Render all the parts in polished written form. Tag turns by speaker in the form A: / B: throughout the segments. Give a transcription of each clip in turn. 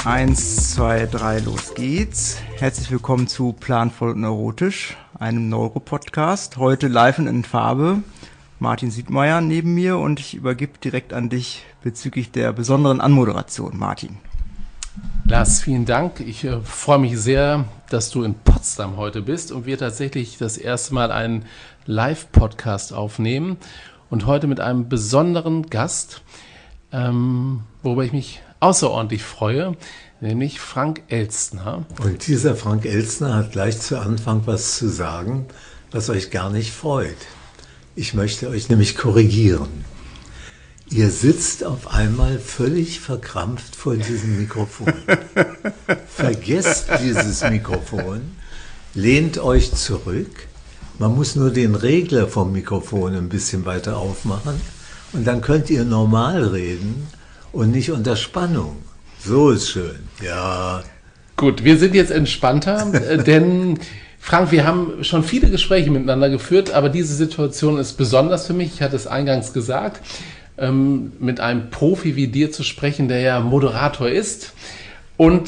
A: Eins, zwei, drei, los geht's. Herzlich willkommen zu Planvoll und Neurotisch, einem Neuro-Podcast. Heute live und in Farbe. Martin Siedmeier neben mir und ich übergebe direkt an dich bezüglich der besonderen Anmoderation. Martin.
B: Lars, vielen Dank. Ich freue mich sehr, dass du in Potsdam heute bist und wir tatsächlich das erste Mal einen Live-Podcast aufnehmen und heute mit einem besonderen Gast, worüber ich mich außerordentlich freue, nämlich Frank Elstner.
C: Und dieser Frank Elstner hat gleich zu Anfang was zu sagen, was euch gar nicht freut. Ich möchte euch nämlich korrigieren. Ihr sitzt auf einmal völlig verkrampft vor diesem Mikrofon. Vergesst dieses Mikrofon, lehnt euch zurück. Man muss nur den Regler vom Mikrofon ein bisschen weiter aufmachen und dann könnt ihr normal reden und nicht unter Spannung. So ist schön, ja.
B: Gut, wir sind jetzt entspannter, denn Frank, wir haben schon viele Gespräche miteinander geführt, aber diese Situation ist besonders für mich. Ich hatte es eingangs gesagt, mit einem Profi wie dir zu sprechen, der ja Moderator ist. Und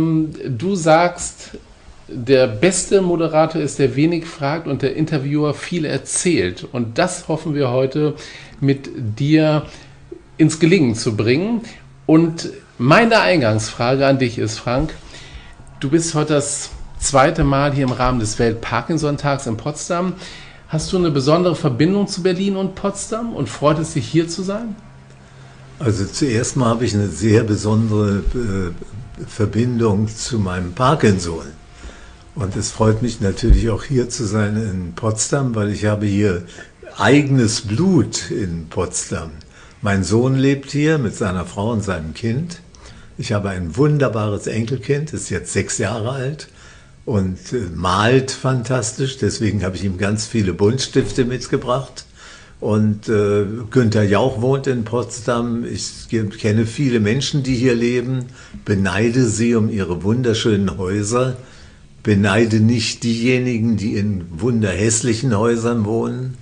B: du sagst, der beste Moderator ist, der wenig fragt und der Interviewer viel erzählt. Und das hoffen wir heute mit dir ins Gelingen zu bringen. Und meine Eingangsfrage an dich ist, Frank, du bist heute das zweite Mal hier im Rahmen des Welt-Parkinson-Tags in Potsdam. Hast du eine besondere Verbindung zu Berlin und Potsdam und freut es dich, hier zu sein?
C: Also zuerst mal habe ich eine sehr besondere Verbindung zu meinem Parkinson. Und es freut mich natürlich auch hier zu sein in Potsdam, weil ich habe hier eigenes Blut in Potsdam. Mein Sohn lebt hier mit seiner Frau und seinem Kind. Ich habe ein wunderbares Enkelkind, ist jetzt 6 Jahre alt und malt fantastisch. Deswegen habe ich ihm ganz viele Buntstifte mitgebracht. Und Günther Jauch wohnt in Potsdam. Ich kenne viele Menschen, die hier leben, beneide sie um ihre wunderschönen Häuser. Beneide nicht diejenigen, die in wunderhässlichen Häusern wohnen.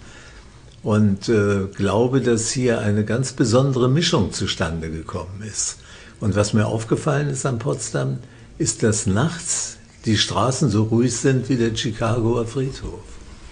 C: Und glaube, dass hier eine ganz besondere Mischung zustande gekommen ist. Und was mir aufgefallen ist an Potsdam, ist, dass nachts die Straßen so ruhig sind wie der Chicagoer Friedhof.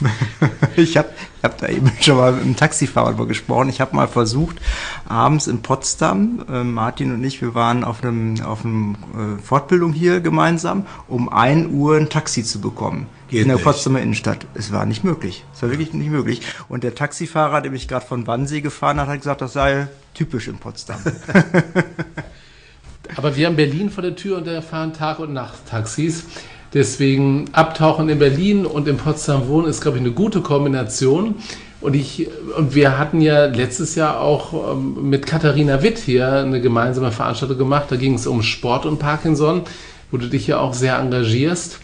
A: Ich hab da eben schon mal mit einem Taxifahrer darüber gesprochen. Ich habe mal versucht, abends in Potsdam, Martin und ich, wir waren auf einem Fortbildung hier gemeinsam, um 1 Uhr ein Taxi zu bekommen.
C: Geht
A: in der
C: nicht.
A: Potsdamer Innenstadt. Es war nicht möglich. Es war wirklich nicht möglich. Und der Taxifahrer, der mich gerade von Wannsee gefahren hat, hat gesagt, das sei typisch in Potsdam.
B: Aber wir haben Berlin vor der Tür und da fahren Tag- und Nacht-Taxis. Deswegen abtauchen in Berlin und in Potsdam wohnen ist, glaube ich, eine gute Kombination. Und wir hatten ja letztes Jahr auch mit Katharina Witt hier eine gemeinsame Veranstaltung gemacht. Da ging es um Sport und Parkinson, wo du dich ja auch sehr engagierst.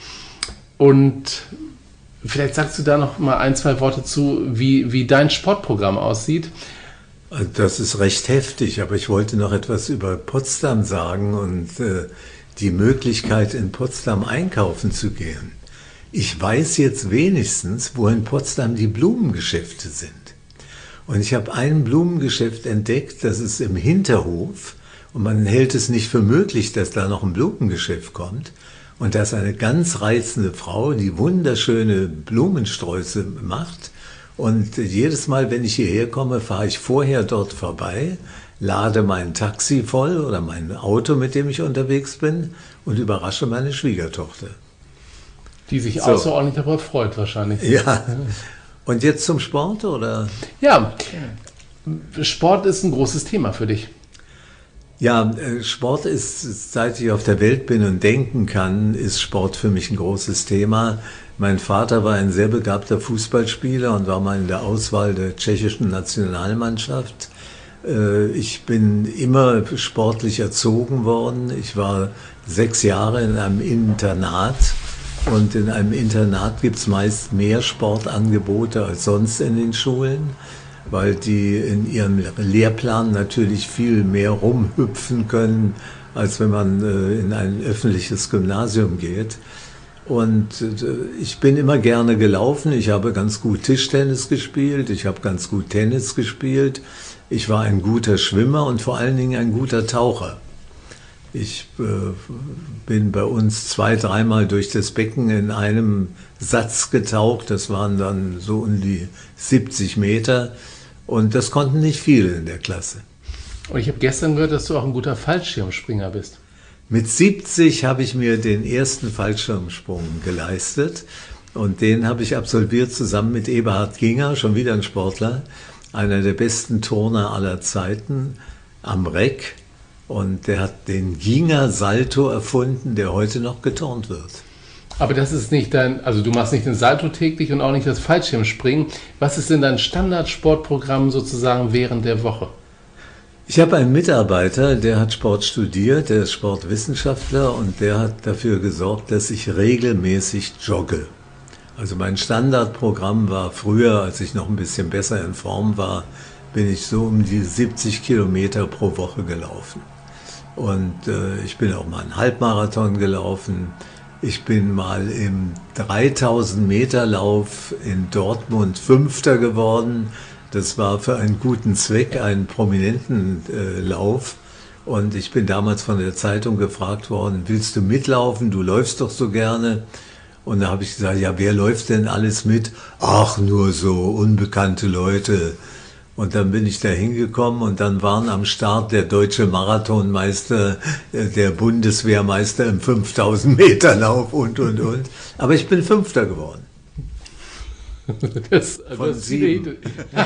B: Und vielleicht sagst du da noch mal 1, 2 Worte zu, wie dein Sportprogramm aussieht.
C: Das ist recht heftig, aber ich wollte noch etwas über Potsdam sagen und die Möglichkeit, in Potsdam einkaufen zu gehen. Ich weiß jetzt wenigstens, wo in Potsdam die Blumengeschäfte sind. Und ich habe ein Blumengeschäft entdeckt, das ist im Hinterhof und man hält es nicht für möglich, dass da noch ein Blumengeschäft kommt. Und da ist eine ganz reizende Frau, die wunderschöne Blumensträuße macht. Und jedes Mal, wenn ich hierher komme, fahre ich vorher dort vorbei, lade mein Taxi voll oder mein Auto, mit dem ich unterwegs bin, und überrasche meine Schwiegertochter.
B: Die sich außerordentlich darüber freut wahrscheinlich.
C: Ja. Und jetzt zum Sport, oder?
B: Ja, Sport ist ein großes Thema für dich.
C: Ja, Sport ist, seit ich auf der Welt bin und denken kann, ist Sport für mich ein großes Thema. Mein Vater war ein sehr begabter Fußballspieler und war mal in der Auswahl der tschechischen Nationalmannschaft. Ich bin immer sportlich erzogen worden. Ich war 6 Jahre in einem Internat und in einem Internat gibt es meist mehr Sportangebote als sonst in den Schulen, weil die in ihrem Lehrplan natürlich viel mehr rumhüpfen können, als wenn man in ein öffentliches Gymnasium geht. Und ich bin immer gerne gelaufen. Ich habe ganz gut Tischtennis gespielt, ich habe ganz gut Tennis gespielt. Ich war ein guter Schwimmer und vor allen Dingen ein guter Taucher. Ich bin bei uns 2-, 3-mal durch das Becken in einem Satz getaucht. Das waren dann so um die 70 Meter. Und das konnten nicht viele in der Klasse.
B: Und ich habe gestern gehört, dass du auch ein guter Fallschirmspringer bist.
C: Mit 70 habe ich mir den ersten Fallschirmsprung geleistet. Und den habe ich absolviert zusammen mit Eberhard Ginger, schon wieder ein Sportler, einer der besten Turner aller Zeiten, am Reck. Und der hat den Ginger-Salto erfunden, der heute noch geturnt wird.
B: Aber das ist nicht also du machst nicht den Salto täglich und auch nicht das Fallschirmspringen. Was ist denn dein Standardsportprogramm sozusagen während der Woche?
C: Ich habe einen Mitarbeiter, der hat Sport studiert, der ist Sportwissenschaftler und der hat dafür gesorgt, dass ich regelmäßig jogge. Also mein Standardprogramm war früher, als ich noch ein bisschen besser in Form war, bin ich so um die 70 Kilometer pro Woche gelaufen. Und ich bin auch mal einen Halbmarathon gelaufen. Ich bin mal im 3000 Meter Lauf in Dortmund Fünfter geworden. Das war für einen guten Zweck, einen prominenten Lauf. Und ich bin damals von der Zeitung gefragt worden, willst du mitlaufen? Du läufst doch so gerne. Und da habe ich gesagt, ja, wer läuft denn alles mit? Ach, nur so unbekannte Leute. Und dann bin ich da hingekommen und dann waren am Start der deutsche Marathonmeister, der Bundeswehrmeister im 5000 Meter Lauf und. Aber ich bin Fünfter geworden.
B: Von 7.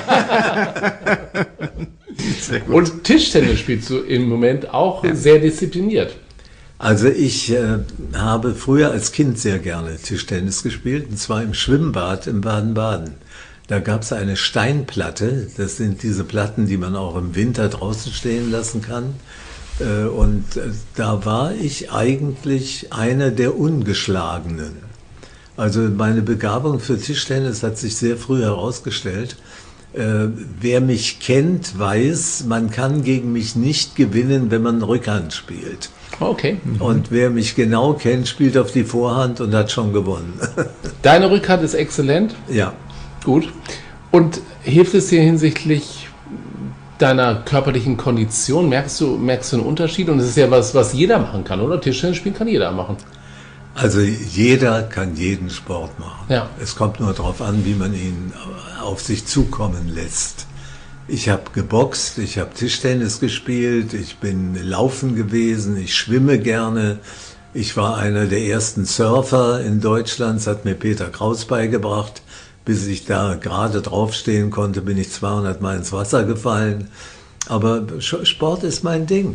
B: Und Tischtennis spielst du im Moment auch sehr diszipliniert.
C: Also ich habe früher als Kind sehr gerne Tischtennis gespielt, und zwar im Schwimmbad in Baden-Baden. Da gab es eine Steinplatte, das sind diese Platten, die man auch im Winter draußen stehen lassen kann. Und da war ich eigentlich einer der Ungeschlagenen. Also meine Begabung für Tischtennis hat sich sehr früh herausgestellt. Wer mich kennt, weiß, man kann gegen mich nicht gewinnen, wenn man Rückhand spielt.
B: Okay.
C: Und wer mich genau kennt, spielt auf die Vorhand und hat schon gewonnen.
B: Deine Rückhand ist exzellent.
C: Ja.
B: Gut. Und hilft es dir hinsichtlich deiner körperlichen Kondition? Merkst du einen Unterschied? Und es ist ja was jeder machen kann, oder? Tischtennis spielen kann jeder machen.
C: Also jeder kann jeden Sport machen.
B: Ja.
C: Es kommt nur darauf an, wie man ihn auf sich zukommen lässt. Ich habe geboxt, ich habe Tischtennis gespielt, ich bin laufen gewesen, ich schwimme gerne. Ich war einer der ersten Surfer in Deutschland, das hat mir Peter Kraus beigebracht. Bis ich da gerade draufstehen konnte, bin ich 200 Mal ins Wasser gefallen. Aber Sport ist mein Ding.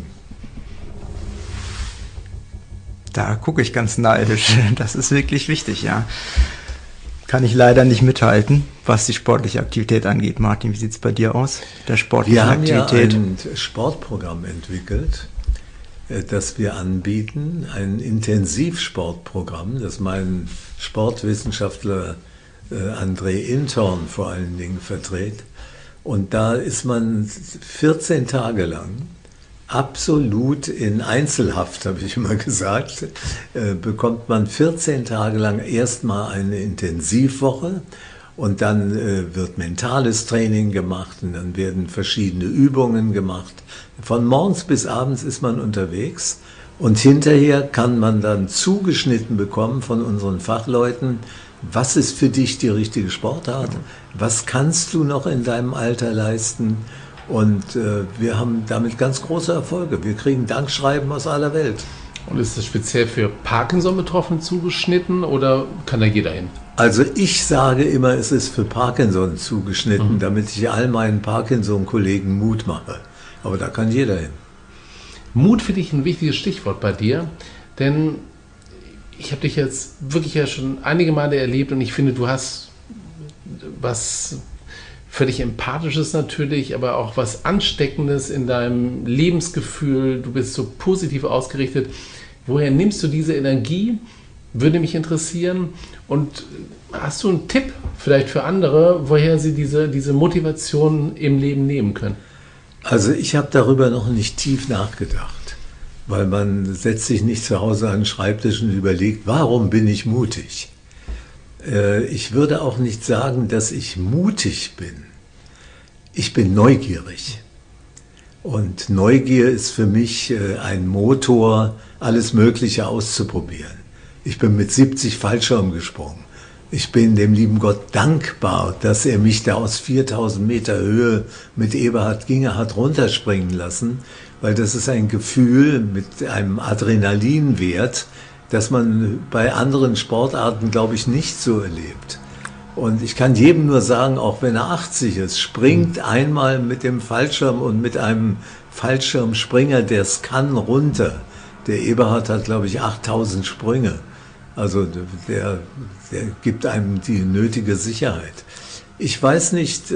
A: Da gucke ich ganz neidisch. Das ist wirklich wichtig, ja. Kann ich leider nicht mithalten, was die sportliche Aktivität angeht. Martin, wie sieht es bei dir aus? Der sportliche Aktivität?
C: Wir haben ja ein Sportprogramm entwickelt, das wir anbieten. Ein Intensivsportprogramm, das mein Sportwissenschaftler André Intorn vor allen Dingen vertritt. Und da ist man 14 Tage lang absolut in Einzelhaft, habe ich immer gesagt, bekommt man 14 Tage lang erstmal eine Intensivwoche und dann wird mentales Training gemacht und dann werden verschiedene Übungen gemacht. Von morgens bis abends ist man unterwegs und hinterher kann man dann zugeschnitten bekommen von unseren Fachleuten, was ist für dich die richtige Sportart, was kannst du noch in deinem Alter leisten. Und wir haben damit ganz große Erfolge. Wir kriegen Dankschreiben aus aller Welt.
B: Und ist das speziell für Parkinson-Betroffene zugeschnitten oder kann da jeder hin?
C: Also ich sage immer, es ist für Parkinson zugeschnitten, damit ich all meinen Parkinson-Kollegen Mut mache. Aber da kann jeder hin.
B: Mut finde ich ein wichtiges Stichwort bei dir, denn ich habe dich jetzt wirklich ja schon einige Male erlebt und ich finde, du hast was völlig Empathisches natürlich, aber auch was Ansteckendes in deinem Lebensgefühl. Du bist so positiv ausgerichtet. Woher nimmst du diese Energie? Würde mich interessieren. Und hast du einen Tipp vielleicht für andere, woher sie diese Motivation im Leben nehmen können?
C: Also ich habe darüber noch nicht tief nachgedacht, weil man setzt sich nicht zu Hause an den Schreibtisch und überlegt, warum bin ich mutig? Ich würde auch nicht sagen, dass ich mutig bin. Ich bin neugierig. Und Neugier ist für mich ein Motor, alles Mögliche auszuprobieren. Ich bin mit 70 Fallschirm gesprungen. Ich bin dem lieben Gott dankbar, dass er mich da aus 4000 Meter Höhe mit Eberhard Ginger hat runterspringen lassen, weil das ist ein Gefühl mit einem Adrenalinwert, das man bei anderen Sportarten, glaube ich, nicht so erlebt. Und ich kann jedem nur sagen, auch wenn er 80 ist, springt einmal mit dem Fallschirm und mit einem Fallschirmspringer, der es kann, runter. Der Eberhard hat, glaube ich, 8000 Sprünge. Also der gibt einem die nötige Sicherheit. Ich weiß nicht,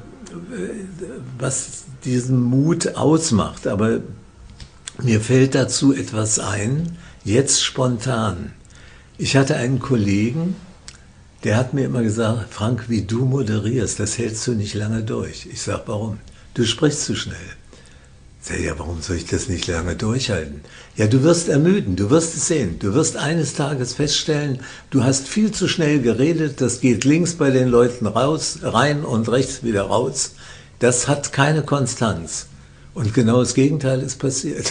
C: was diesen Mut ausmacht, aber mir fällt dazu etwas ein, jetzt spontan. Ich hatte einen Kollegen, der hat mir immer gesagt, Frank, wie du moderierst, das hältst du nicht lange durch. Ich sage, warum? Du sprichst zu schnell. Ich sage, ja, warum soll ich das nicht lange durchhalten? Ja, du wirst ermüden, du wirst es sehen. Du wirst eines Tages feststellen, du hast viel zu schnell geredet, das geht links bei den Leuten raus, rein und rechts wieder raus. Das hat keine Konstanz. Und genau das Gegenteil ist passiert.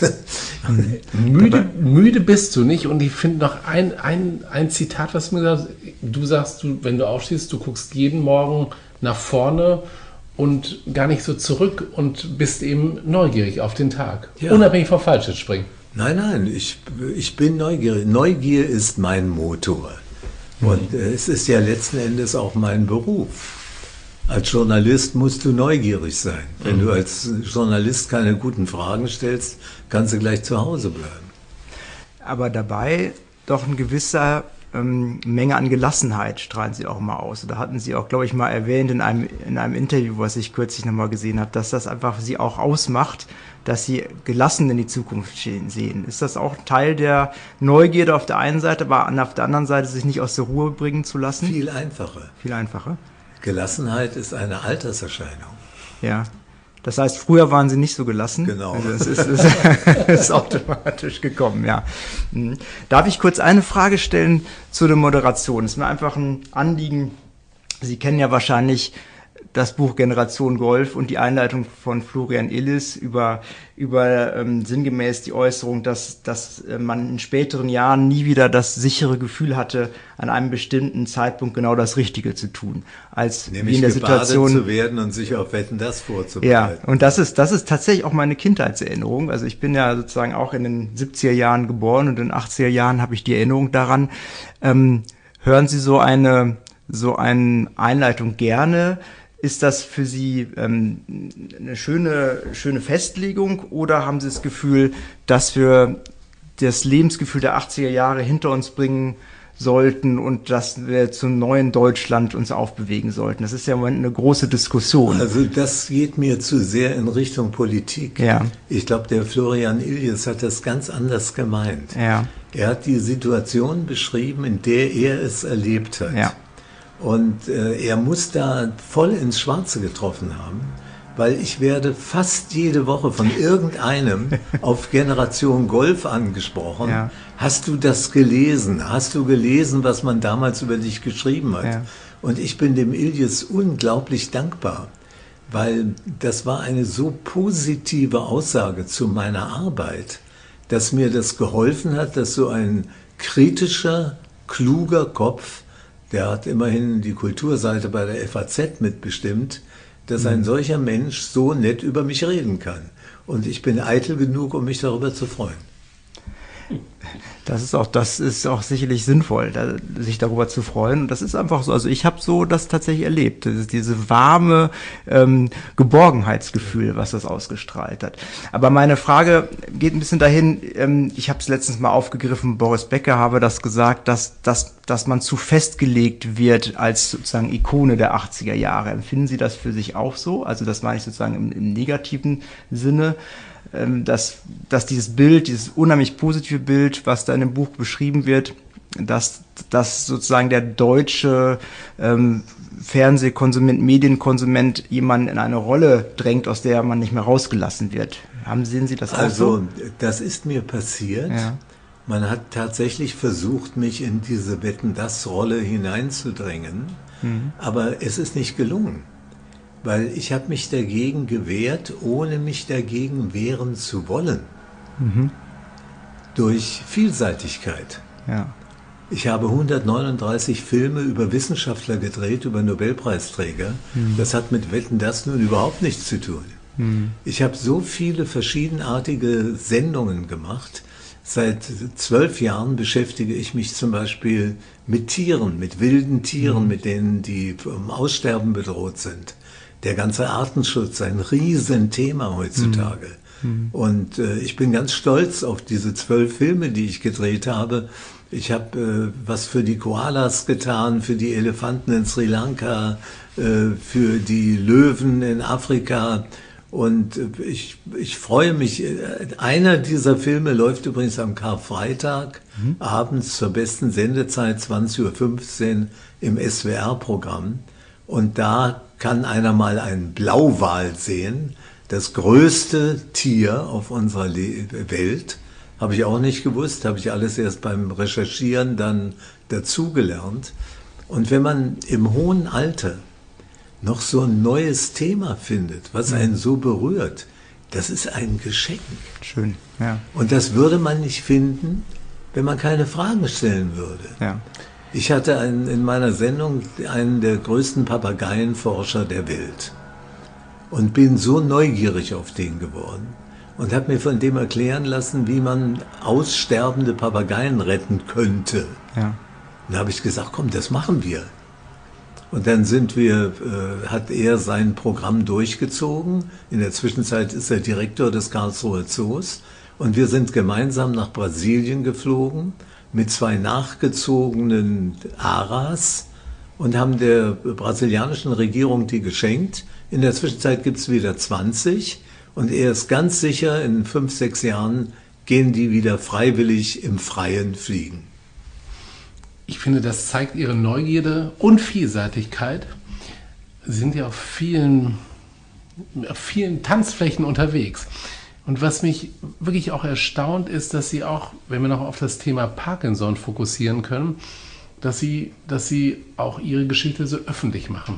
B: Müde bist du nicht. Und ich finde noch ein Zitat, was mir gesagt, du sagst, wenn du aufstehst, du guckst jeden Morgen nach vorne und gar nicht so zurück und bist eben neugierig auf den Tag. Ja. Unabhängig vom Fallschirmspringen.
C: Nein, ich bin neugierig. Neugier ist mein Motor. Und es ist ja letzten Endes auch mein Beruf. Als Journalist musst du neugierig sein. Wenn du als Journalist keine guten Fragen stellst, kannst du gleich zu Hause bleiben.
A: Aber dabei doch ein gewisser Menge an Gelassenheit strahlen Sie auch mal aus. Da hatten Sie auch, glaube ich, mal erwähnt in einem Interview, was ich kürzlich nochmal gesehen habe, dass das einfach Sie auch ausmacht, dass Sie gelassen in die Zukunft sehen. Ist das auch Teil der Neugierde auf der einen Seite, aber auf der anderen Seite sich nicht aus der Ruhe bringen zu lassen?
C: Viel einfacher.
A: Viel einfacher.
C: Gelassenheit ist eine Alterserscheinung.
A: Ja. Das heißt, früher waren Sie nicht so gelassen.
C: Genau.
A: Also es ist automatisch gekommen, ja. Darf ich kurz eine Frage stellen zu der Moderation? Es ist mir einfach ein Anliegen. Sie kennen ja wahrscheinlich das Buch Generation Golf und die Einleitung von Florian Illis über sinngemäß die Äußerung, dass man in späteren Jahren nie wieder das sichere Gefühl hatte, an einem bestimmten Zeitpunkt genau das Richtige zu tun, als
C: nämlich
A: wie in der Situation
C: zu werden und sich auf Wetten, das vorzubereiten.
A: Ja, und das ist tatsächlich auch meine Kindheitserinnerung. Also ich bin ja sozusagen auch in den 70er Jahren geboren und in den 80er Jahren habe ich die Erinnerung daran. Hören Sie so eine Einleitung gerne? Ist das für Sie eine schöne Festlegung oder haben Sie das Gefühl, dass wir das Lebensgefühl der 80er Jahre hinter uns bringen sollten und dass wir zum neuen Deutschland uns aufbewegen sollten? Das ist ja im Moment eine große Diskussion.
C: Also das geht mir zu sehr in Richtung Politik.
A: Ja.
C: Ich glaube, der Florian Illies hat das ganz anders gemeint.
A: Ja.
C: Er hat die Situation beschrieben, in der er es erlebt hat.
A: Ja.
C: Und er muss da voll ins Schwarze getroffen haben, weil ich werde fast jede Woche von irgendeinem auf Generation Golf angesprochen.
A: Ja.
C: Hast du das gelesen? Hast du gelesen, was man damals über dich geschrieben hat?
A: Ja.
C: Und ich bin dem Illies unglaublich dankbar, weil das war eine so positive Aussage zu meiner Arbeit, dass mir das geholfen hat, dass so ein kritischer, kluger Kopf, der hat immerhin die Kulturseite bei der FAZ mitbestimmt, dass ein solcher Mensch so nett über mich reden kann. Und ich bin eitel genug, um mich darüber zu freuen.
A: Das ist auch sicherlich sinnvoll, sich darüber zu freuen. Und das ist einfach so. Also ich habe so das tatsächlich erlebt. Diese warme Geborgenheitsgefühl, was das ausgestrahlt hat. Aber meine Frage geht ein bisschen dahin. Ich habe es letztens mal aufgegriffen. Boris Becker habe das gesagt, dass man zu festgelegt wird als sozusagen Ikone der 80er Jahre. Empfinden Sie das für sich auch so? Also das meine ich sozusagen im negativen Sinne. Dass dieses Bild, dieses unheimlich positive Bild, was da in dem Buch beschrieben wird, dass sozusagen der deutsche Fernsehkonsument, Medienkonsument jemanden in eine Rolle drängt, aus der man nicht mehr rausgelassen wird. Sehen Sie das auch so?
C: Also, das ist mir passiert.
A: Ja.
C: Man hat tatsächlich versucht, mich in diese Wetten-das-Rolle hineinzudrängen, aber es ist nicht gelungen. weil ich habe mich dagegen gewehrt, ohne mich dagegen wehren zu wollen. Durch Vielseitigkeit.
A: Ja.
C: Ich habe 139 Filme über Wissenschaftler gedreht, über Nobelpreisträger. Das hat mit Wetten, das nun überhaupt nichts zu tun. Ich habe so viele verschiedenartige Sendungen gemacht. Seit 12 Jahren beschäftige ich mich zum Beispiel mit Tieren, mit wilden Tieren, mit denen, die vom Aussterben bedroht sind. Der ganze Artenschutz, ein Riesenthema heutzutage. Und ich bin ganz stolz auf diese 12 Filme, die ich gedreht habe. Ich habe was für die Koalas getan, für die Elefanten in Sri Lanka, für die Löwen in Afrika. Und ich freue mich. Einer dieser Filme läuft übrigens am Karfreitag abends zur besten Sendezeit 20:15 Uhr im SWR-Programm. Und da kann einer mal einen Blauwal sehen, das größte Tier auf unserer Welt. Habe ich auch nicht gewusst, habe ich alles erst beim Recherchieren dann dazugelernt. Und wenn man im hohen Alter noch so ein neues Thema findet, was einen so berührt, das ist ein Geschenk.
A: Schön, ja.
C: Und das würde man nicht finden, wenn man keine Fragen stellen würde.
A: Ja.
C: Ich hatte in meiner Sendung einen der größten Papageienforscher der Welt und bin so neugierig auf den geworden und habe mir von dem erklären lassen, wie man aussterbende Papageien retten könnte.
A: Ja.
C: Dann habe ich gesagt, komm, das machen wir. Und dann hat er sein Programm durchgezogen. In der Zwischenzeit ist er Direktor des Karlsruher Zoos. Und wir sind gemeinsam nach Brasilien geflogen mit 2 nachgezogenen Aras und haben der brasilianischen Regierung die geschenkt. In der Zwischenzeit gibt es wieder 20. Und er ist ganz sicher, in 5, 6 Jahren gehen die wieder freiwillig im Freien fliegen.
B: Ich finde, das zeigt Ihre Neugierde und Vielseitigkeit. Sie sind ja auf vielen Tanzflächen unterwegs. Und was mich wirklich auch erstaunt ist, dass Sie auch, wenn wir noch auf das Thema Parkinson fokussieren können, dass Sie auch Ihre Geschichte so öffentlich machen.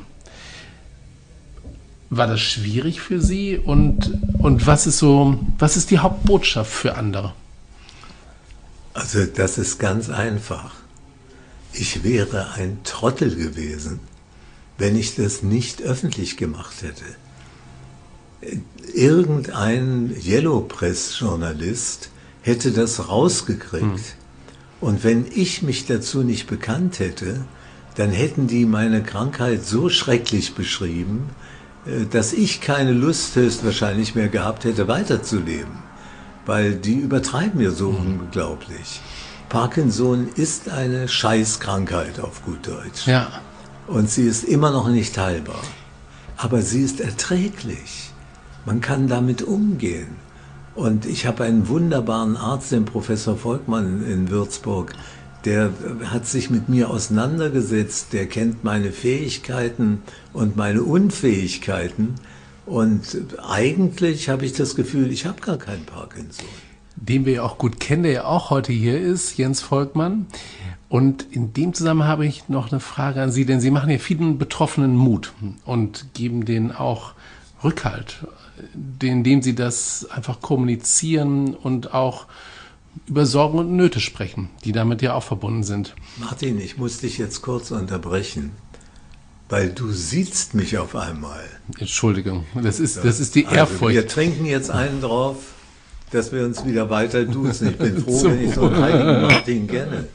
B: War das schwierig für Sie und was ist die Hauptbotschaft für andere?
C: Also das ist ganz einfach. Ich wäre ein Trottel gewesen, wenn ich das nicht öffentlich gemacht hätte. Irgendein Yellow Press-Journalist hätte das rausgekriegt. Und wenn ich mich dazu nicht bekannt hätte, dann hätten die meine Krankheit so schrecklich beschrieben, dass ich keine Lust höchstwahrscheinlich mehr gehabt hätte, weiterzuleben. Weil die übertreiben ja so unglaublich. Parkinson ist eine Scheißkrankheit auf gut Deutsch.
B: Ja.
C: Und sie ist immer noch nicht heilbar. Aber sie ist erträglich. Man kann damit umgehen. Und ich habe einen wunderbaren Arzt, den Professor Volkmann in Würzburg, der hat sich mit mir auseinandergesetzt, der kennt meine Fähigkeiten und meine Unfähigkeiten. Und eigentlich habe ich das Gefühl, ich habe gar keinen Parkinson.
B: Den wir ja auch gut kennen, der ja auch heute hier ist, Jens Volkmann. Und in dem Zusammenhang habe ich noch eine Frage an Sie, denn Sie machen ja vielen Betroffenen Mut und geben denen auch Rückhalt, indem Sie das einfach kommunizieren und auch über Sorgen und Nöte sprechen, die damit ja auch verbunden sind.
C: Martin, ich muss dich jetzt kurz unterbrechen, weil du siehst mich auf einmal.
B: Entschuldigung, das ist die Ehrfurcht.
C: Wir trinken jetzt einen drauf, dass wir uns wieder weiter duzen. Ich bin froh, wenn ich so einen heiligen Martin kenne.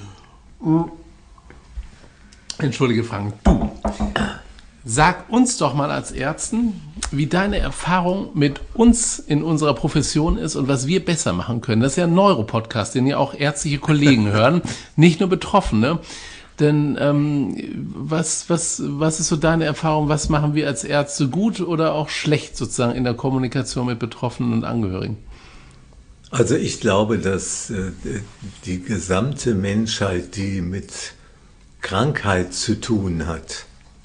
B: Entschuldige, Frank. Du, sag uns doch mal als Ärzten, wie deine Erfahrung mit uns in unserer Profession ist und was wir besser machen können. Das ist ja ein Neuropodcast, den ja auch ärztliche Kollegen hören, nicht nur Betroffene. Denn was ist so deine Erfahrung, was machen wir als Ärzte gut oder auch schlecht sozusagen in der Kommunikation mit Betroffenen und Angehörigen?
C: Also ich glaube, dass die gesamte Menschheit, die mit Krankheit zu tun hat,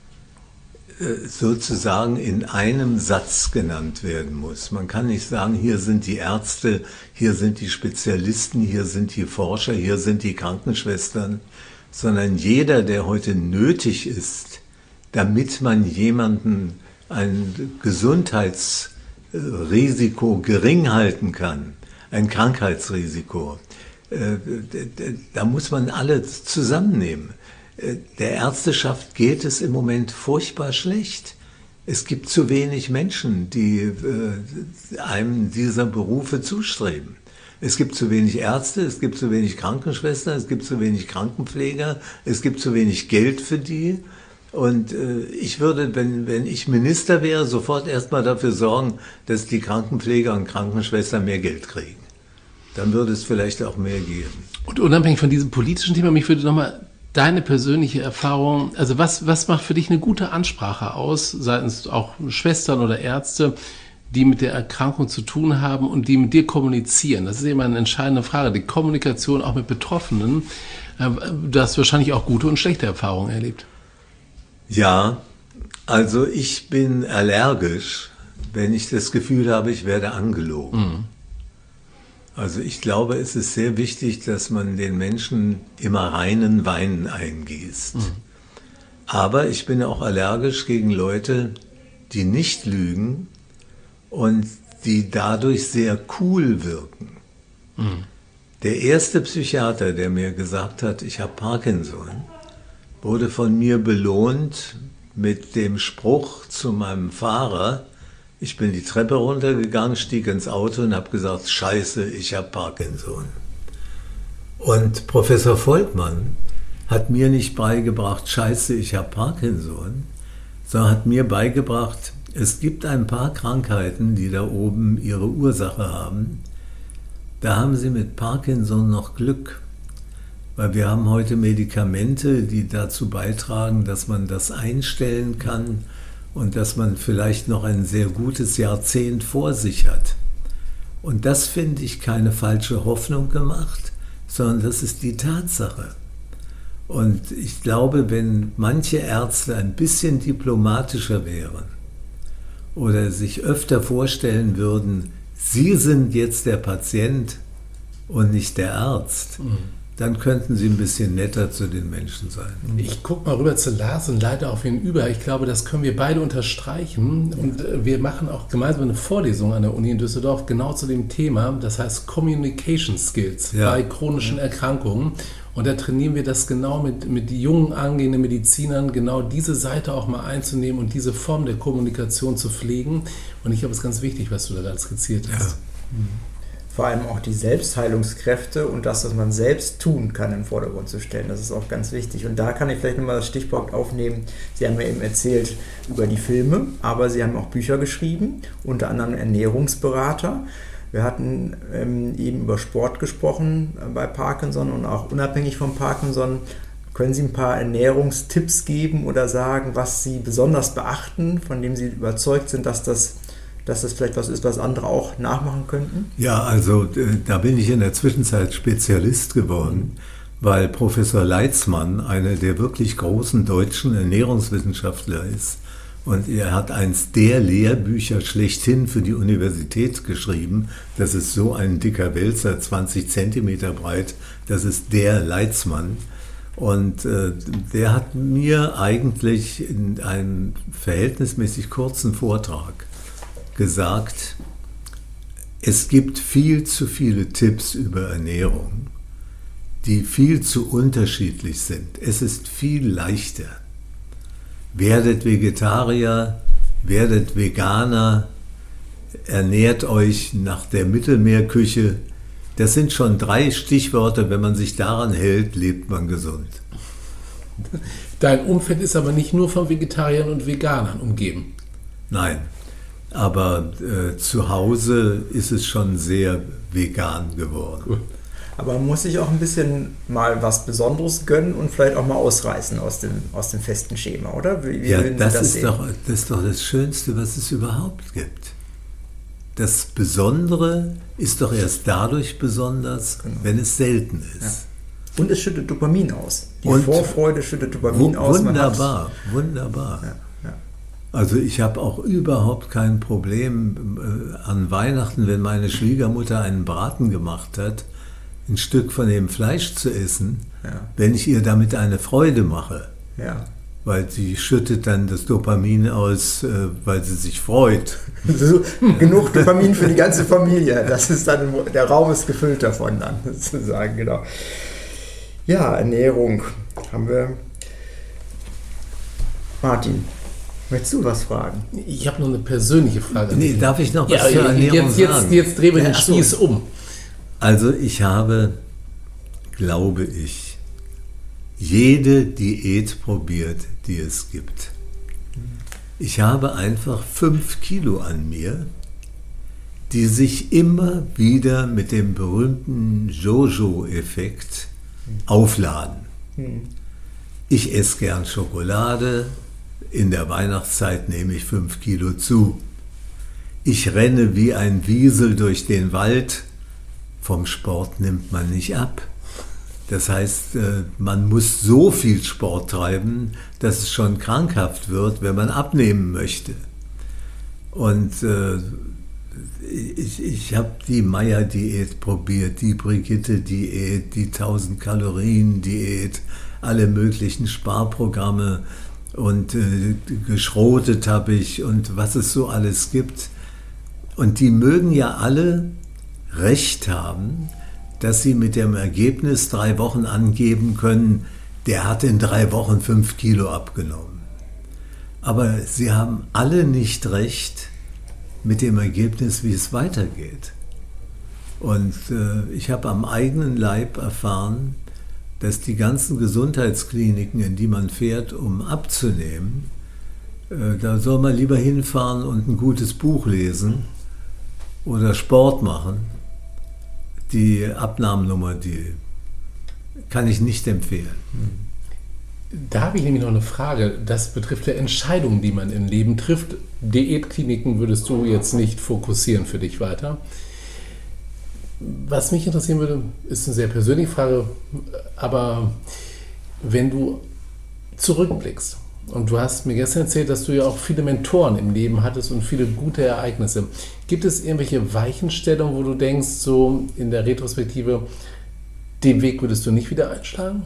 C: sozusagen in einem Satz genannt werden muss. Man kann nicht sagen, hier sind die Ärzte, hier sind die Spezialisten, hier sind die Forscher, hier sind die Krankenschwestern, sondern jeder, der heute nötig ist, damit man jemanden ein Gesundheitsrisiko gering halten kann, ein Krankheitsrisiko, da muss man alles zusammennehmen. Der Ärzteschaft geht es im Moment furchtbar schlecht. Es gibt zu wenig Menschen, die einem dieser Berufe zustreben. Es gibt zu wenig Ärzte, es gibt zu wenig Krankenschwestern, es gibt zu wenig Krankenpfleger, es gibt zu wenig Geld für die. Und ich würde, wenn ich Minister wäre, sofort erstmal dafür sorgen, dass die Krankenpfleger und Krankenschwestern mehr Geld kriegen. Dann würde es vielleicht auch mehr geben.
B: Und unabhängig von diesem politischen Thema, mich würde nochmal deine persönliche Erfahrung, also was macht für dich eine gute Ansprache aus, seitens auch Schwestern oder Ärzte, die mit der Erkrankung zu tun haben und die mit dir kommunizieren? Das ist immer eine entscheidende Frage, die Kommunikation auch mit Betroffenen. Du hast wahrscheinlich auch gute und schlechte Erfahrungen erlebt.
C: Ja, also ich bin allergisch, wenn ich das Gefühl habe, ich werde angelogen. Mhm. Also ich glaube, es ist sehr wichtig, dass man den Menschen immer reinen Wein eingießt. Mhm. Aber ich bin auch allergisch gegen Leute, die nicht lügen und die dadurch sehr cool wirken. Mhm. Der erste Psychiater, der mir gesagt hat, ich habe Parkinson, wurde von mir belohnt mit dem Spruch zu meinem Fahrer. Ich bin die Treppe runtergegangen, stieg ins Auto und habe gesagt, Scheiße, ich habe Parkinson. Und Professor Volkmann hat mir nicht beigebracht, Scheiße, ich habe Parkinson, sondern hat mir beigebracht, es gibt ein paar Krankheiten, die da oben ihre Ursache haben. Da haben Sie mit Parkinson noch Glück, weil wir haben heute Medikamente, die dazu beitragen, dass man das einstellen kann und dass man vielleicht noch ein sehr gutes Jahrzehnt vor sich hat. Und das finde ich keine falsche Hoffnung gemacht, sondern das ist die Tatsache. Und ich glaube, wenn manche Ärzte ein bisschen diplomatischer wären oder sich öfter vorstellen würden, Sie sind jetzt der Patient und nicht der Arzt, dann könnten Sie ein bisschen netter zu den Menschen sein.
B: Ich gucke mal rüber zu Lars und leite auf ihn über. Ich glaube, das können wir beide unterstreichen. Und wir machen auch gemeinsam eine Vorlesung an der Uni in Düsseldorf genau zu dem Thema. Das heißt Communication Skills bei chronischen Erkrankungen. Und da trainieren wir das genau mit jungen, angehenden Medizinern, genau diese Seite auch mal einzunehmen und diese Form der Kommunikation zu pflegen. Und ich glaube, es ist ganz wichtig, was du da gerade skizziert hast.
A: Ja. Vor allem auch die Selbstheilungskräfte und das, was man selbst tun kann, im Vordergrund zu stellen. Das ist auch ganz wichtig. Und da kann ich vielleicht nochmal das Stichwort aufnehmen. Sie haben ja eben erzählt über die Filme, aber Sie haben auch Bücher geschrieben, unter anderem Ernährungsberater. Wir hatten eben über Sport gesprochen bei Parkinson und auch unabhängig von Parkinson. Können Sie ein paar Ernährungstipps geben oder sagen, was Sie besonders beachten, von dem Sie überzeugt sind, dass das vielleicht was ist, was andere auch nachmachen könnten? Ja,
C: also da bin ich in der Zwischenzeit Spezialist geworden, weil Professor Leitzmann einer der wirklich großen deutschen Ernährungswissenschaftler ist. Und er hat eins der Lehrbücher schlechthin für die Universität geschrieben. Das ist so ein dicker Wälzer, 20 Zentimeter breit. Das ist der Leitzmann. Und der hat mir eigentlich in einem verhältnismäßig kurzen Vortrag gesagt, es gibt viel zu viele Tipps über Ernährung, die viel zu unterschiedlich sind. Es ist viel leichter. Werdet Vegetarier, werdet Veganer, ernährt euch nach der Mittelmeerküche. Das sind schon 3 Stichworte, wenn man sich daran hält, lebt man gesund.
B: Dein Umfeld ist aber nicht nur von Vegetariern und Veganern umgeben.
C: Nein, aber zu Hause ist es schon sehr vegan geworden.
A: Cool. Aber man muss sich auch ein bisschen mal was Besonderes gönnen und vielleicht auch mal ausreißen aus dem festen Schema, oder? Wie
C: ja, das ist doch das Schönste, was es überhaupt gibt. Das Besondere ist doch erst dadurch besonders, wenn es selten ist. Ja.
A: Und es schüttet Dopamin aus. Die Vorfreude schüttet Dopamin aus.
C: Wunderbar, wunderbar. Ja. Also ich habe auch überhaupt kein Problem an Weihnachten, wenn meine Schwiegermutter einen Braten gemacht hat, ein Stück von dem Fleisch zu essen, wenn ich ihr damit eine Freude mache.
A: Ja.
C: weil sie schüttet dann das Dopamin aus, weil sie sich freut.
A: So, genug Dopamin für die ganze Familie. Das ist dann, der Raum ist gefüllt davon dann, sozusagen, genau. Ja, Ernährung haben wir. Martin, möchtest du was fragen?
B: Ich habe noch eine persönliche Frage.
C: Nee, darf ich noch was zur Ernährung sagen?
B: Jetzt drehen wir den Spieß um.
C: Also ich habe, glaube ich, jede Diät probiert, die es gibt. Ich habe einfach 5 Kilo an mir, die sich immer wieder mit dem berühmten Jojo-Effekt aufladen. Ich esse gern Schokolade, in der Weihnachtszeit nehme ich 5 Kilo zu. Ich renne wie ein Wiesel durch den Wald, vom Sport nimmt man nicht ab. Das heißt, man muss so viel Sport treiben, dass es schon krankhaft wird, wenn man abnehmen möchte. Und ich habe die Meyer-Diät probiert, die Brigitte-Diät, die 1000-Kalorien-Diät, alle möglichen Sparprogramme und geschrotet habe ich und was es so alles gibt. Und die mögen ja alle Recht haben, dass sie mit dem Ergebnis 3 Wochen angeben können, der hat in 3 Wochen 5 Kilo abgenommen. Aber sie haben alle nicht recht mit dem Ergebnis, wie es weitergeht. Und ich habe am eigenen Leib erfahren, dass die ganzen Gesundheitskliniken, in die man fährt, um abzunehmen, da soll man lieber hinfahren und ein gutes Buch lesen oder Sport machen. Die Abnahmenummer, die kann ich nicht empfehlen.
B: Da habe ich nämlich noch eine Frage. Das betrifft ja Entscheidungen, die man im Leben trifft. Diätkliniken würdest du jetzt nicht fokussieren für dich weiter. Was mich interessieren würde, ist eine sehr persönliche Frage, aber wenn du zurückblickst, und du hast mir gestern erzählt, dass du ja auch viele Mentoren im Leben hattest und viele gute Ereignisse. Gibt es irgendwelche Weichenstellungen, wo du denkst, so in der Retrospektive, den Weg würdest du nicht wieder einschlagen?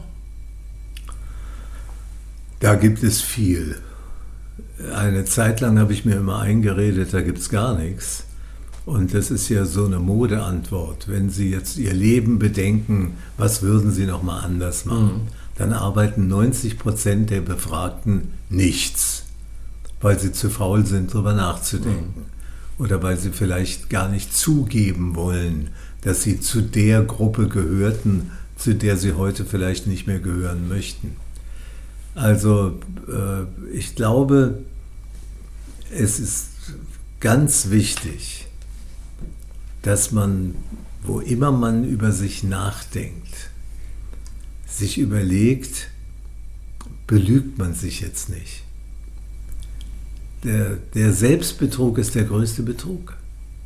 C: Da gibt es viel. Eine Zeit lang habe ich mir immer eingeredet, da gibt es gar nichts. Und das ist ja so eine Modeantwort. Wenn Sie jetzt Ihr Leben bedenken, was würden Sie noch mal anders machen? Dann arbeiten 90% der Befragten nichts, weil sie zu faul sind, darüber nachzudenken. Oder weil sie vielleicht gar nicht zugeben wollen, dass sie zu der Gruppe gehörten, zu der sie heute vielleicht nicht mehr gehören möchten. Also ich glaube, es ist ganz wichtig, dass man, wo immer man über sich nachdenkt, sich überlegt, belügt man sich jetzt nicht. Der Selbstbetrug ist der größte Betrug.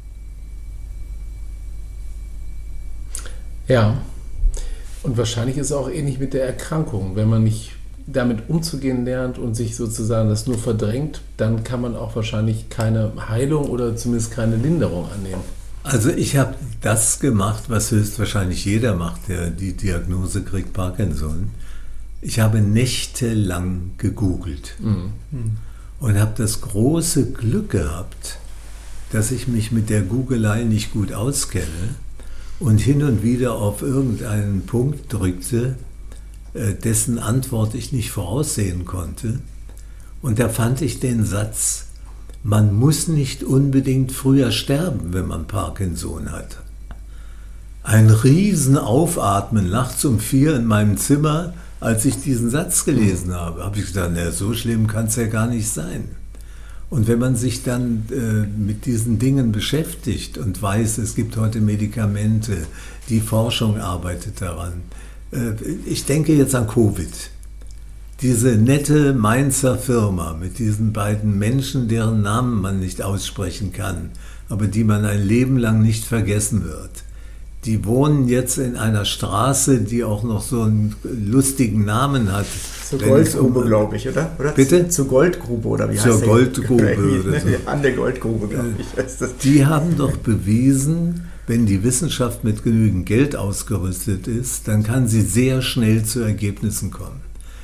B: Ja, und wahrscheinlich ist es auch ähnlich mit der Erkrankung. Wenn man nicht damit umzugehen lernt und sich sozusagen das nur verdrängt, dann kann man auch wahrscheinlich keine Heilung oder zumindest keine Linderung annehmen.
C: Also ich habe das gemacht, was höchstwahrscheinlich jeder macht, der die Diagnose kriegt, Parkinson. Ich habe nächtelang gegoogelt und habe das große Glück gehabt, dass ich mich mit der Googelei nicht gut auskenne und hin und wieder auf irgendeinen Punkt drückte, dessen Antwort ich nicht voraussehen konnte. Und da fand ich den Satz: Man muss nicht unbedingt früher sterben, wenn man Parkinson hat. Ein Riesenaufatmen nachts um 4 in meinem Zimmer, als ich diesen Satz gelesen habe. Habe ich gedacht, na, so schlimm kann es ja gar nicht sein. Und wenn man sich dann mit diesen Dingen beschäftigt und weiß, es gibt heute Medikamente, die Forschung arbeitet daran. Ich denke jetzt an Covid. Diese nette Mainzer Firma mit diesen beiden Menschen, deren Namen man nicht aussprechen kann, aber die man ein Leben lang nicht vergessen wird. Die wohnen jetzt in einer Straße, die auch noch so einen lustigen Namen hat.
A: Zur Goldgrube, glaube ich, oder?
C: Bitte?
A: Zur Goldgrube, oder wie heißt
C: das?
A: Zur
C: Goldgrube. Oder so.
A: An der Goldgrube, glaube ich. Heißt das.
C: Die haben doch bewiesen, wenn die Wissenschaft mit genügend Geld ausgerüstet ist, dann kann sie sehr schnell zu Ergebnissen kommen.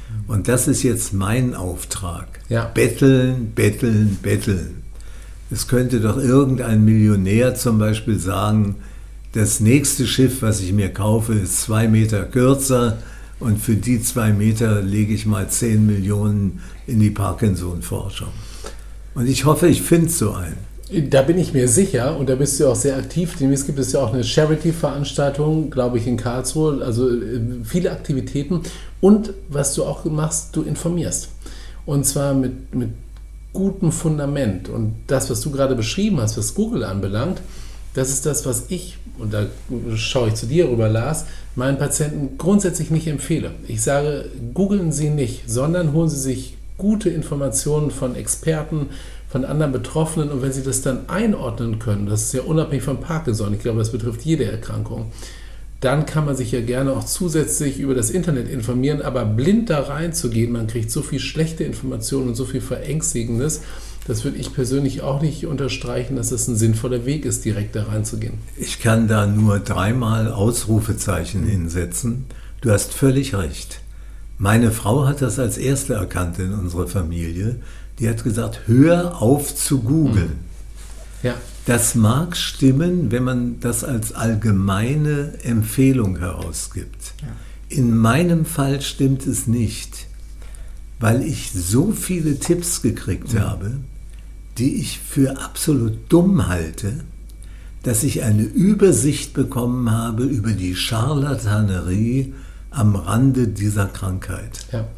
C: Und das ist jetzt mein Auftrag.
B: Ja.
C: Betteln, betteln, betteln. Es könnte doch irgendein Millionär zum Beispiel sagen, das nächste Schiff, was ich mir kaufe, ist 2 Meter kürzer und für die 2 Meter lege ich mal 10 Millionen in die Parkinson-Forschung. Und ich hoffe, ich finde so einen.
B: Da bin ich mir sicher und da bist du auch sehr aktiv. Demnächst gibt es ja auch eine Charity-Veranstaltung, glaube ich, in Karlsruhe. Also viele Aktivitäten. Und was du auch machst, du informierst. Und zwar mit gutem Fundament. Und das, was du gerade beschrieben hast, was Google anbelangt, das ist das, was ich, und da schaue ich zu dir rüber, Lars, meinen Patienten grundsätzlich nicht empfehle. Ich sage, googeln Sie nicht, sondern holen Sie sich gute Informationen von Experten, von anderen Betroffenen, und wenn Sie das dann einordnen können, das ist ja unabhängig von Parkinson, ich glaube, das betrifft jede Erkrankung, dann kann man sich ja gerne auch zusätzlich über das Internet informieren, aber blind da reinzugehen, man kriegt so viel schlechte Informationen und so viel Verängstigendes, das würde ich persönlich auch nicht unterstreichen, dass das ein sinnvoller Weg ist, direkt da reinzugehen.
C: Ich kann da nur 3-mal Ausrufezeichen hinsetzen. Du hast völlig recht. Meine Frau hat das als erste erkannt in unserer Familie. Die hat gesagt, hör auf zu googeln.
B: Ja.
C: Das mag stimmen, wenn man das als allgemeine Empfehlung herausgibt. Ja. In meinem Fall stimmt es nicht, weil ich so viele Tipps gekriegt habe, die ich für absolut dumm halte, dass ich eine Übersicht bekommen habe über die Scharlatanerie am Rande dieser Krankheit.
B: Ja.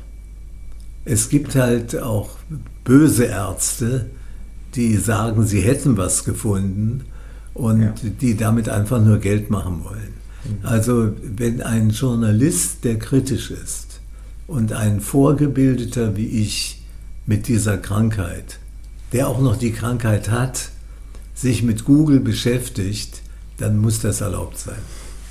C: Es gibt halt auch böse Ärzte, die sagen, sie hätten was gefunden und die damit einfach nur Geld machen wollen. Also wenn ein Journalist, der kritisch ist und ein Vorgebildeter wie ich mit dieser Krankheit, der auch noch die Krankheit hat, sich mit Google beschäftigt, dann muss das erlaubt sein.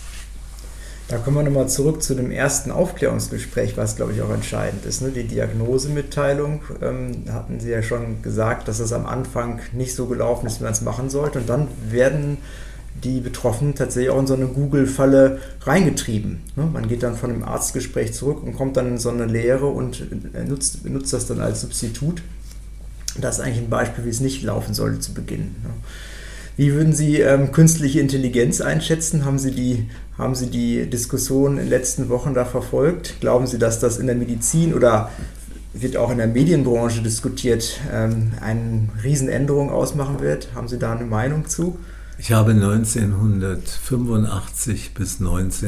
A: Da kommen wir nochmal zurück zu dem ersten Aufklärungsgespräch, was, glaube ich, auch entscheidend ist. Ne? Die Diagnosemitteilung, hatten Sie ja schon gesagt, dass es am Anfang nicht so gelaufen ist, wie man es machen sollte. Und dann werden die Betroffenen tatsächlich auch in so eine Google-Falle reingetrieben. Ne? Man geht dann von dem Arztgespräch zurück und kommt dann in so eine Lehre und benutzt das dann als Substitut. Das ist eigentlich ein Beispiel, wie es nicht laufen sollte zu Beginn. Ne? Wie würden Sie künstliche Intelligenz einschätzen? Haben Sie die Diskussion in den letzten Wochen da verfolgt? Glauben Sie, dass das in der Medizin oder wird auch in der Medienbranche diskutiert, eine Riesenänderung ausmachen wird? Haben Sie da eine Meinung zu?
C: Ich habe 1985 bis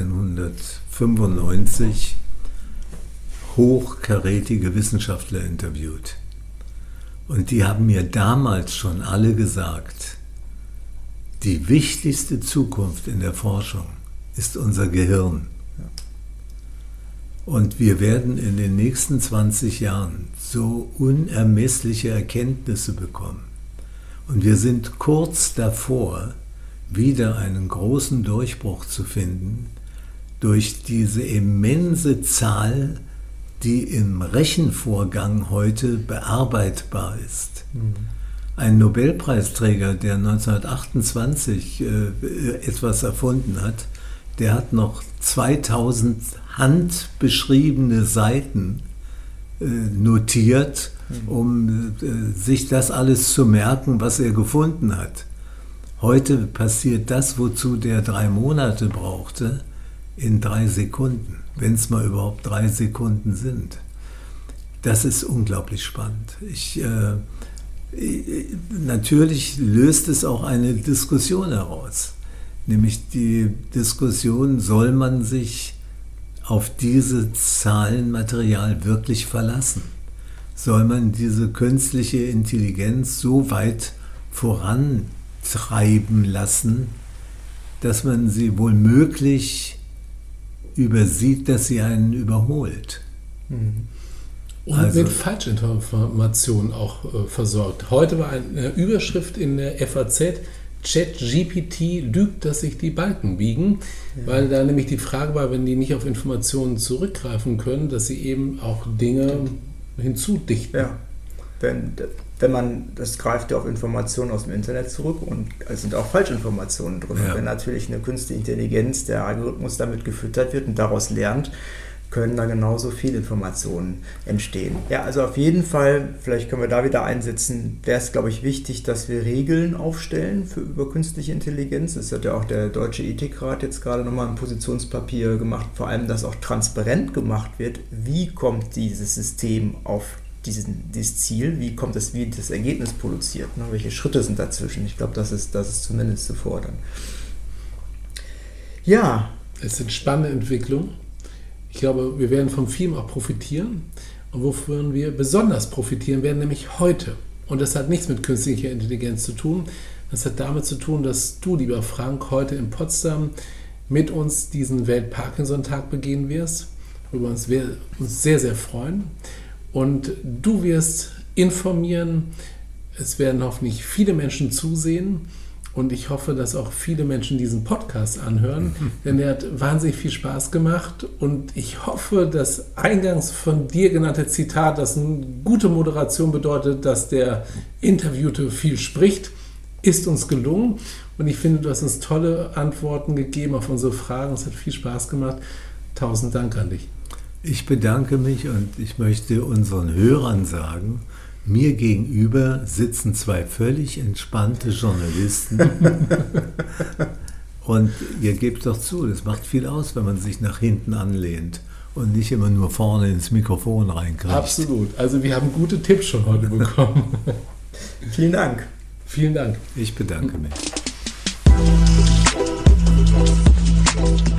C: 1995 hochkarätige Wissenschaftler interviewt. Und die haben mir damals schon alle gesagt, die wichtigste Zukunft in der Forschung ist unser Gehirn. Und wir werden in den nächsten 20 Jahren so unermessliche Erkenntnisse bekommen. Und wir sind kurz davor, wieder einen großen Durchbruch zu finden durch diese immense Zahl, die im Rechenvorgang heute bearbeitbar ist. Ein Nobelpreisträger, der 1928 etwas erfunden hat, der hat noch 2000 handbeschriebene Seiten notiert, um sich das alles zu merken, was er gefunden hat. Heute passiert das, wozu der 3 Monate brauchte, in 3 Sekunden, wenn es mal überhaupt 3 Sekunden sind. Das ist unglaublich spannend. Natürlich löst es auch eine Diskussion heraus, nämlich die Diskussion, soll man sich auf diese Zahlenmaterial wirklich verlassen? Soll man diese künstliche Intelligenz so weit vorantreiben lassen, dass man sie womöglich übersieht, dass sie einen überholt?
B: Und also mit Falschinformationen auch versorgt. Heute war eine Überschrift in der FAZ, ChatGPT lügt, dass sich die Balken biegen, weil da nämlich die Frage war, wenn die nicht auf Informationen zurückgreifen können, dass sie eben auch Dinge hinzudichten.
A: Ja, wenn man, das greift ja auf Informationen aus dem Internet zurück und es sind auch Falschinformationen drin. Ja. Wenn natürlich eine künstliche Intelligenz, der Algorithmus damit gefüttert wird und daraus lernt, können da genauso Fehlinformationen entstehen. Ja, also auf jeden Fall, vielleicht können wir da wieder einsetzen, wäre es, glaube ich, wichtig, dass wir Regeln aufstellen über künstliche Intelligenz. Das hat ja auch der Deutsche Ethikrat jetzt gerade nochmal ein Positionspapier gemacht, vor allem, dass auch transparent gemacht wird, wie kommt dieses System auf dieses Ziel, wie das Ergebnis produziert, ne? Welche Schritte sind dazwischen. Ich glaube, das ist zumindest zu fordern. Ja.
B: Es sind spannende Entwicklungen. Ich glaube, wir werden vom Film auch profitieren. Und wovon wir besonders profitieren werden, nämlich heute. Und das hat nichts mit künstlicher Intelligenz zu tun. Das hat damit zu tun, dass du, lieber Frank, heute in Potsdam mit uns diesen Welt-Parkinson-Tag begehen wirst, worüber wir uns sehr, sehr freuen. Und du wirst informieren. Es werden hoffentlich viele Menschen zusehen. Und ich hoffe, dass auch viele Menschen diesen Podcast anhören, denn der hat wahnsinnig viel Spaß gemacht. Und ich hoffe, das eingangs von dir genannte Zitat, das eine gute Moderation bedeutet, dass der Interviewte viel spricht, ist uns gelungen. Und ich finde, du hast uns tolle Antworten gegeben auf unsere Fragen. Es hat viel Spaß gemacht. 1000 Dank an dich.
C: Ich bedanke mich und ich möchte unseren Hörern sagen, mir gegenüber sitzen zwei völlig entspannte Journalisten und ihr gebt doch zu, das macht viel aus, wenn man sich nach hinten anlehnt und nicht immer nur vorne ins Mikrofon reinkriegt.
B: Absolut, also wir haben gute Tipps schon heute bekommen.
A: Vielen Dank.
B: Vielen Dank.
C: Ich bedanke mich.